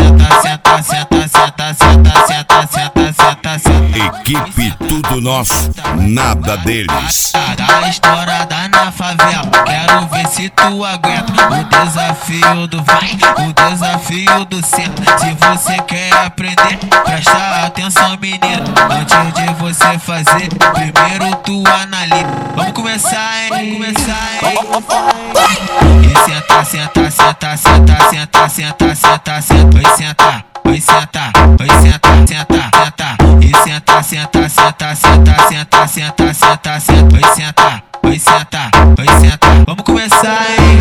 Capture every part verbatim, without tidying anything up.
senta, senta, senta, senta, senta, senta, senta, senta, senta. Equipe Tudo Nosso, nada deles. Tá estourada na favela, quero ver se tu aguenta o desafio do vai, o desafio do senta. Se você quer aprender, presta atenção, menina. Antes de você fazer, primeiro tu analisa. Vamos começar, hein? Vamos começar, hein? E senta, senta, senta, senta, senta, senta, senta, senta. Vai sentar, vai sentar, vai sentar, senta, senta. E senta, senta, senta, senta, senta, senta, senta, senta. Vai sentar, vai sentar, vai sentar. Vamos começar, hein?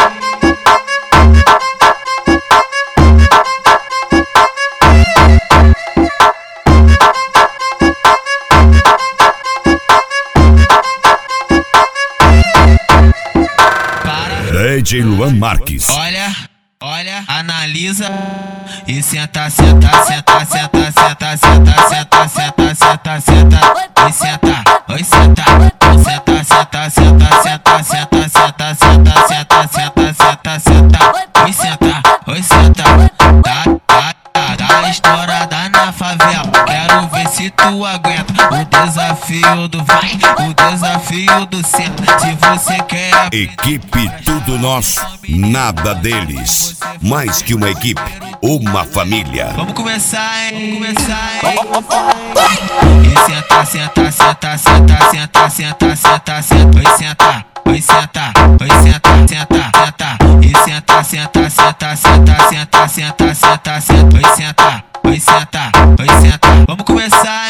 D J Luan Marques. Olha, olha, analisa e senta, senta, senta, senta, senta, senta, senta, senta, senta, senta. Vai sentar, vai sentar, senta, senta, senta, senta, senta, senta, senta, senta, senta, senta, senta. Vai sentar, vai sentar. Tá, tá, tá, tá estourada na favela. Quero ver se tu aguenta o desafio do vai, o desafio do senta. Se você quer Equipe Tudo Nosso, nada deles. Mais que uma equipe, uma família. vamos começar, hein? Vamos começar, hein? E senta, senta, senta, senta, senta, senta, senta, senta. Vai sentar, vai sentar, vai sentar, senta, senta. E senta, senta, senta, senta, senta, senta, senta, senta. Vai sentar, vai sentar, vai sentar. Vamos começar,